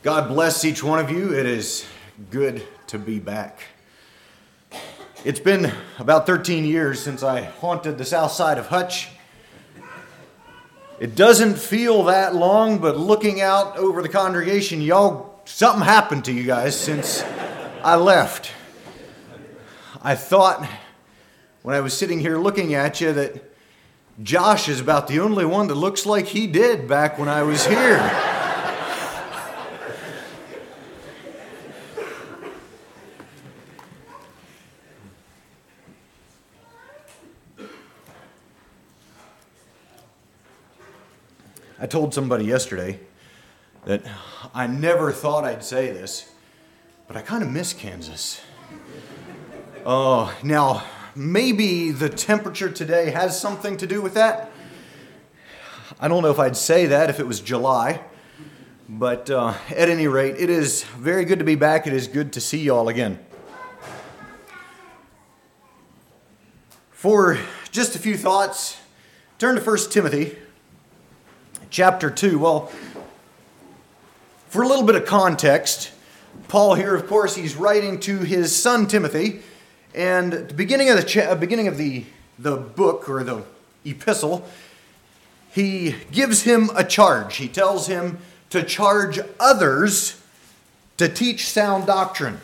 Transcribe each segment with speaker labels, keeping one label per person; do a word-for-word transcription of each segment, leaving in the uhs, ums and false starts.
Speaker 1: God bless each one of you. It is good to be back. It's been about thirteen years since I haunted the south side of Hutch. It doesn't feel that long, but looking out over the congregation, y'all, something happened to you guys since I left. I thought when I was sitting here looking at you that Josh is about the only one that looks like he did back when I was here. I told somebody yesterday that I never thought I'd say this, but I kind of miss Kansas. Oh, uh, now, maybe the temperature today has something to do with that. I don't know if I'd say that if it was July, but uh, at any rate, it is very good to be back. It is good to see you all again. For just a few thoughts, turn to First Timothy. Chapter two, well, for a little bit of context, Paul here, of course, he's writing to his son Timothy, and at the beginning of the cha- beginning of the, the book, or the epistle, he gives him a charge. He tells him to charge others to teach sound doctrine.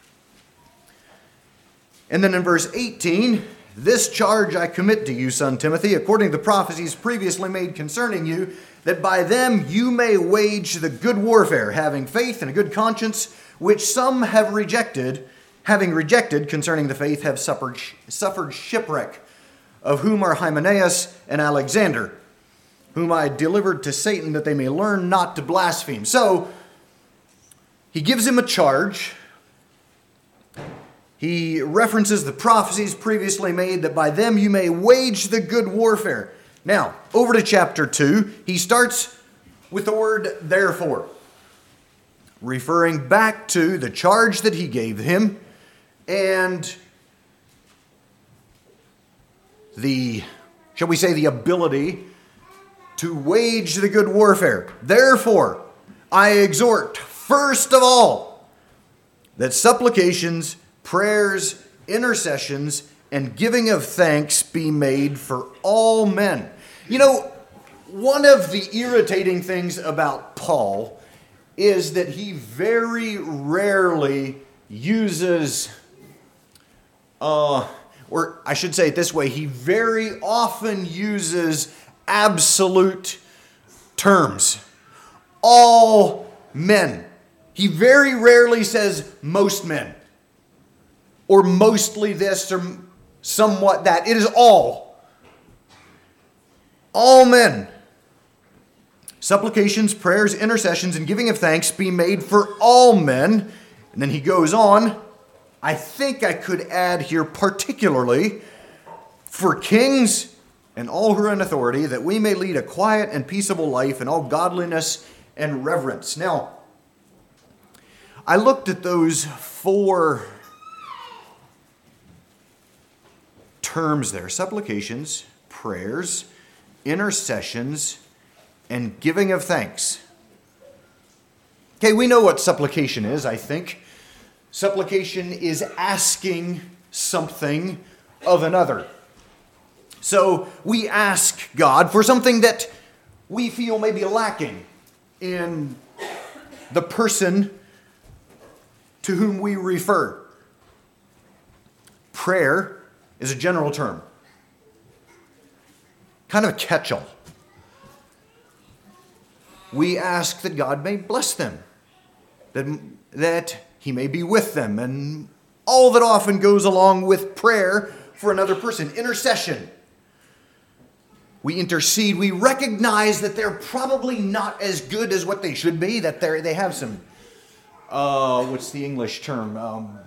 Speaker 1: And then in verse eighteen, this charge I commit to you, son Timothy, according to the prophecies previously made concerning you, that by them you may wage the good warfare, having faith and a good conscience, which some have rejected, having rejected concerning the faith, have suffered, suffered shipwreck, of whom are Hymenaeus and Alexander, whom I delivered to Satan, that they may learn not to blaspheme. So, he gives him a charge. He references the prophecies previously made, that by them you may wage the good warfare. Now, over to chapter two, he starts with the word therefore, referring back to the charge that he gave him and the, shall we say, the ability to wage the good warfare. Therefore, I exhort, first of all, that supplications, prayers, intercessions, and giving of thanks be made for all men. You know, one of the irritating things about Paul is that he very rarely uses, uh, or I should say it this way, he very often uses absolute terms. All men. He very rarely says most men, or mostly this, or somewhat that. It is all. All men. Supplications, prayers, intercessions, and giving of thanks be made for all men. And then he goes on. I think I could add here particularly for kings and all who are in authority, that we may lead a quiet and peaceable life in all godliness and reverence. Now, I looked at those four terms there: supplications, prayers, intercessions, and giving of thanks. Okay, we know what supplication is, I think. Supplication is asking something of another. So we ask God for something that we feel may be lacking in the person to whom we refer. Prayer is a general term, kind of a catch-all. We ask that God may bless them, that, that He may be with them, and all that often goes along with prayer for another person. Intercession. We intercede. We recognize that they're probably not as good as what they should be, that they they have some, uh, what's the English term? Um,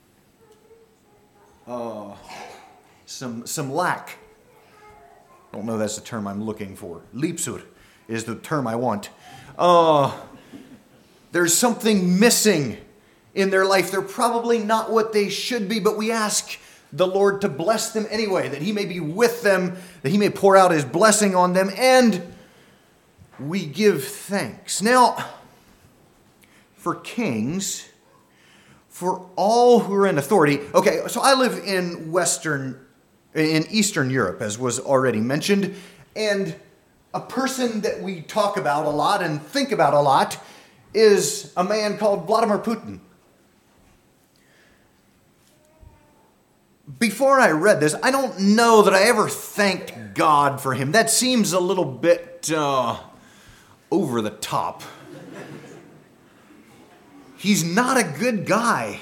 Speaker 1: uh, Some some lack. I don't know that's the term I'm looking for. Liebsur is the term I want. Uh, there's something missing in their life. They're probably not what they should be, but we ask the Lord to bless them anyway, that He may be with them, that He may pour out His blessing on them, and we give thanks. Now, for kings, for all who are in authority. Okay, so I live in Western, in Eastern Europe, as was already mentioned, and a person that we talk about a lot and think about a lot is a man called Vladimir Putin. Before I read this, I don't know that I ever thanked God for him. That seems a little bit uh, over the top. He's not a good guy.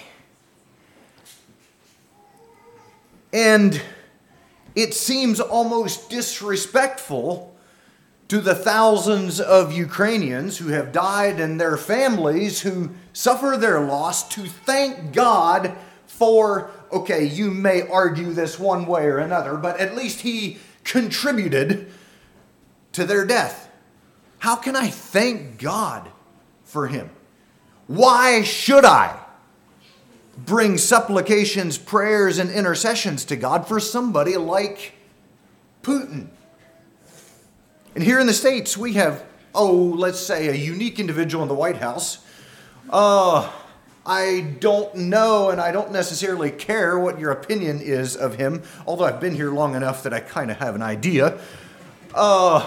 Speaker 1: And it seems almost disrespectful to the thousands of Ukrainians who have died and their families who suffer their loss to thank God for, okay, you may argue this one way or another, but at least he contributed to their death. How can I thank God for him? Why should I bring supplications, prayers, and intercessions to God for somebody like Putin? And here in the States, we have, oh, let's say a unique individual in the White House. Uh, I don't know, and I don't necessarily care what your opinion is of him, although I've been here long enough that I kind of have an idea. Uh,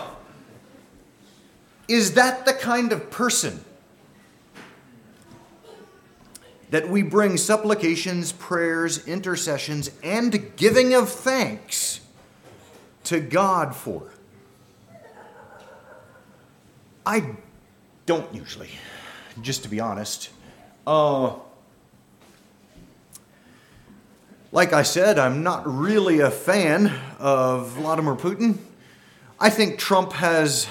Speaker 1: is that the kind of person that we bring supplications, prayers, intercessions, and giving of thanks to God for? I don't usually, just to be honest. Uh, like I said, I'm not really a fan of Vladimir Putin. I think Trump has,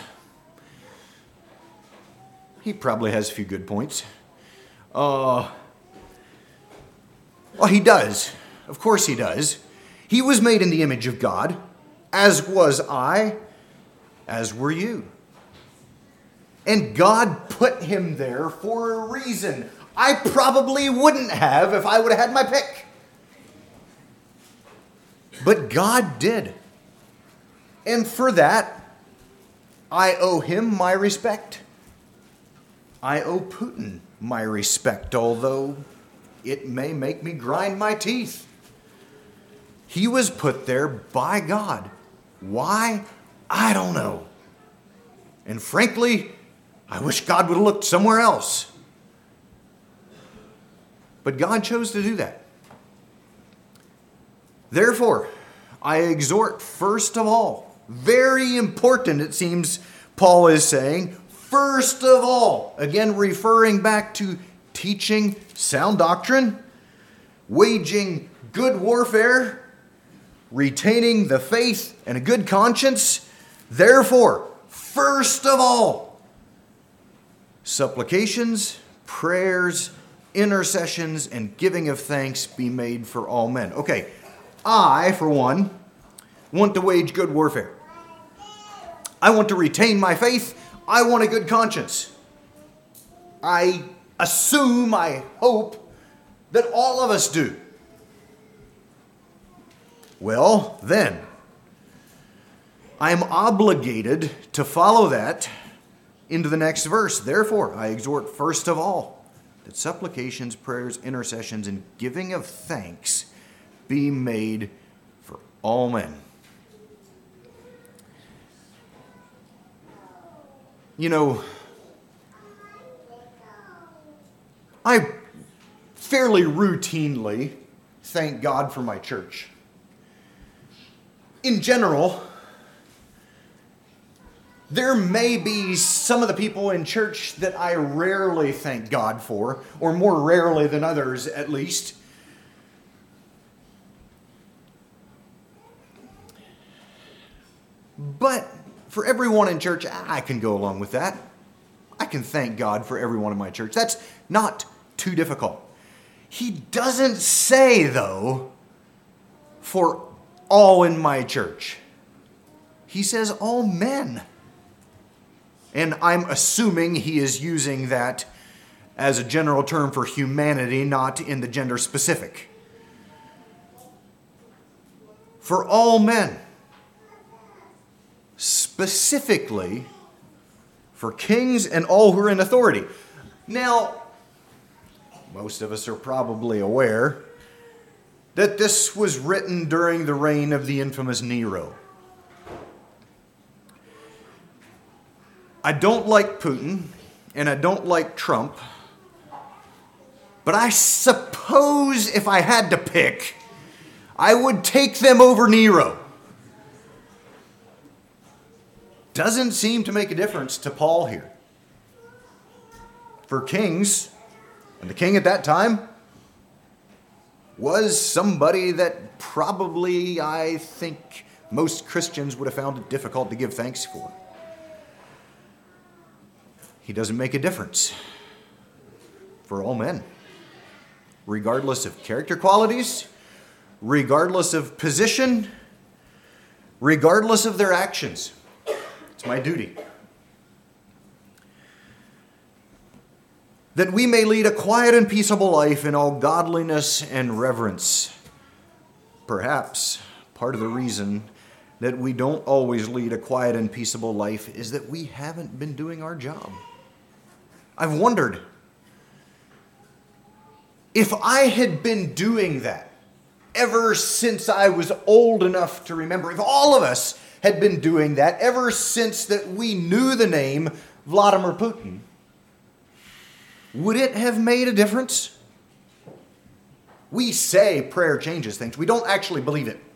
Speaker 1: he probably has a few good points. Uh, well, he does. Of course he does. He was made in the image of God, as was I, as were you. And God put him there for a reason. I probably wouldn't have if I would have had my pick. But God did. And for that, I owe him my respect. I owe Putin my respect, although it may make me grind my teeth. He was put there by God. Why? I don't know. And frankly, I wish God would have looked somewhere else. But God chose to do that. Therefore, I exhort first of all, very important it seems Paul is saying, first of all, again referring back to teaching sound doctrine, waging good warfare, retaining the faith and a good conscience. Therefore, first of all, supplications, prayers, intercessions, and giving of thanks be made for all men. Okay, I, for one, want to wage good warfare. I want to retain my faith. I want a good conscience. I assume, I hope, that all of us do. Well, then, I am obligated to follow that into the next verse. Therefore, I exhort first of all that supplications, prayers, intercessions, and giving of thanks be made for all men. You know, I fairly routinely thank God for my church. In general, there may be some of the people in church that I rarely thank God for, or more rarely than others at least. But for everyone in church, I can go along with that. I can thank God for everyone in my church. That's not too difficult. He doesn't say, though, for all in my church. He says all men. And I'm assuming he is using that as a general term for humanity, not in the gender specific. For all men. Specifically for kings and all who are in authority. Now, most of us are probably aware that this was written during the reign of the infamous Nero. I don't like Putin, and I don't like Trump, but I suppose if I had to pick, I would take them over Nero. Doesn't seem to make a difference to Paul here. For kings, and the king at that time was somebody that probably, I think, most Christians would have found it difficult to give thanks for. He doesn't make a difference for all men, regardless of character qualities, regardless of position, regardless of their actions. It's my duty that we may lead a quiet and peaceable life in all godliness and reverence. Perhaps part of the reason that we don't always lead a quiet and peaceable life is that we haven't been doing our job. I've wondered if I had been doing that ever since I was old enough to remember, if all of us had been doing that ever since that we knew the name Vladimir Putin, would it have made a difference? We say prayer changes things. We don't actually believe it.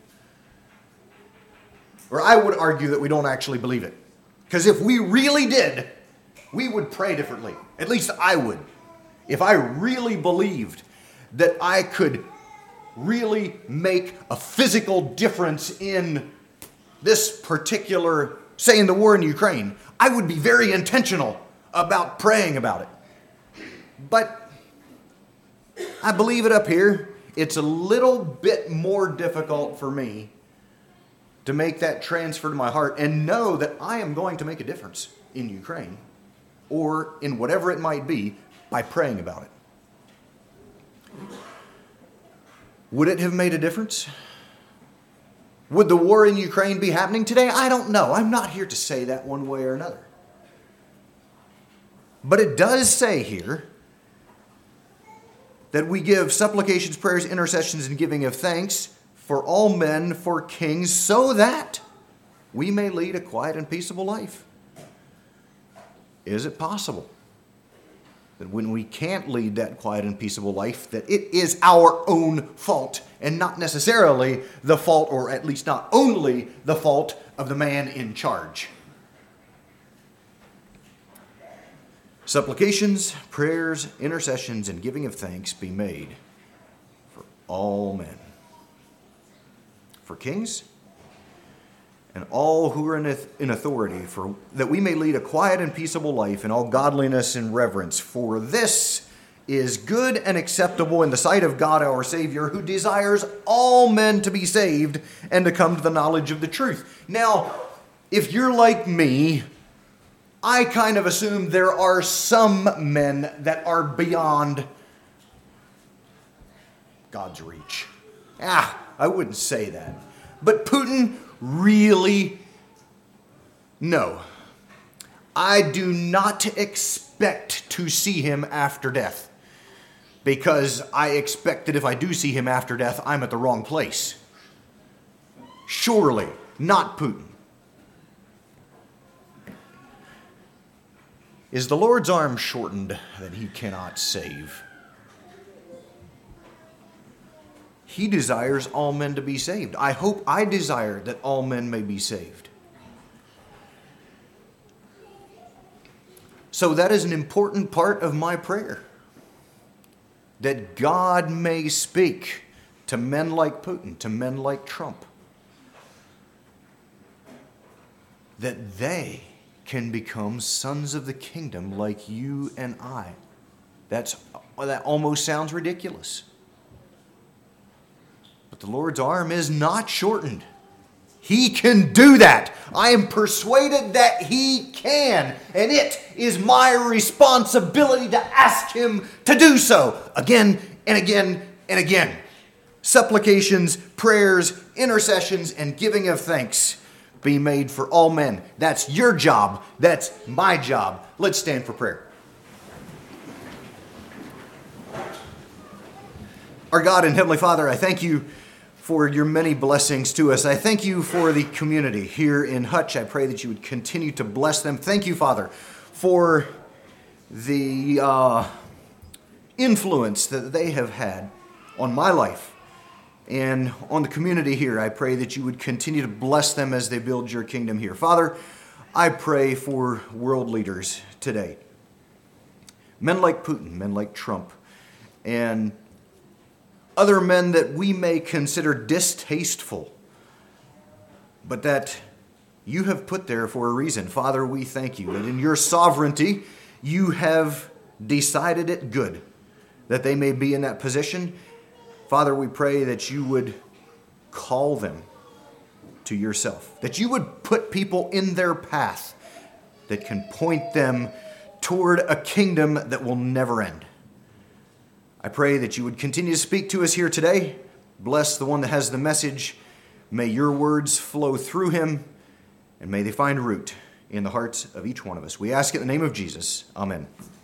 Speaker 1: Or I would argue that we don't actually believe it. Because if we really did, we would pray differently. At least I would. If I really believed that I could really make a physical difference in this particular, say in the war in Ukraine, I would be very intentional about praying about it. But I believe it up here. It's a little bit more difficult for me to make that transfer to my heart and know that I am going to make a difference in Ukraine or in whatever it might be by praying about it. Would it have made a difference? Would the war in Ukraine be happening today? I don't know. I'm not here to say that one way or another. But it does say here that we give supplications, prayers, intercessions, and giving of thanks for all men, for kings, so that we may lead a quiet and peaceable life. Is it possible that when we can't lead that quiet and peaceable life, that it is our own fault and not necessarily the fault, or at least not only the fault, of the man in charge? Supplications, prayers, intercessions, and giving of thanks be made for all men, for kings, and all who are in authority, for that we may lead a quiet and peaceable life in all godliness and reverence. For this is good and acceptable in the sight of God our Savior, who desires all men to be saved and to come to the knowledge of the truth. Now, if you're like me, I kind of assume there are some men that are beyond God's reach. Ah, I wouldn't say that. But Putin, really? No. I do not expect to see him after death, because I expect that if I do see him after death, I'm at the wrong place. Surely not Putin. Is the Lord's arm shortened that he cannot save? He desires all men to be saved. I hope I desire that all men may be saved. So that is an important part of my prayer, that God may speak to men like Putin, to men like Trump, that they can become sons of the kingdom like you and I. That's, that almost sounds ridiculous. But the Lord's arm is not shortened. He can do that. I am persuaded that he can. And it is my responsibility to ask him to do so again and again and again. Supplications, prayers, intercessions, and giving of thanks be made for all men. That's your job. That's my job. Let's stand for prayer. Our God and Heavenly Father, I thank you for your many blessings to us. I thank you for the community here in Hutch. I pray that you would continue to bless them. Thank you, Father, for the uh, influence that they have had on my life and on the community here. I pray that you would continue to bless them as they build your kingdom here. Father, I pray for world leaders today. Men like Putin, men like Trump, and other men that we may consider distasteful, but that you have put there for a reason. Father, we thank you that in your sovereignty, you have decided it good, that they may be in that position. Father, we pray that you would call them to yourself, that you would put people in their path that can point them toward a kingdom that will never end. I pray that you would continue to speak to us here today. Bless the one that has the message. May your words flow through him, and may they find root in the hearts of each one of us. We ask it in the name of Jesus. Amen.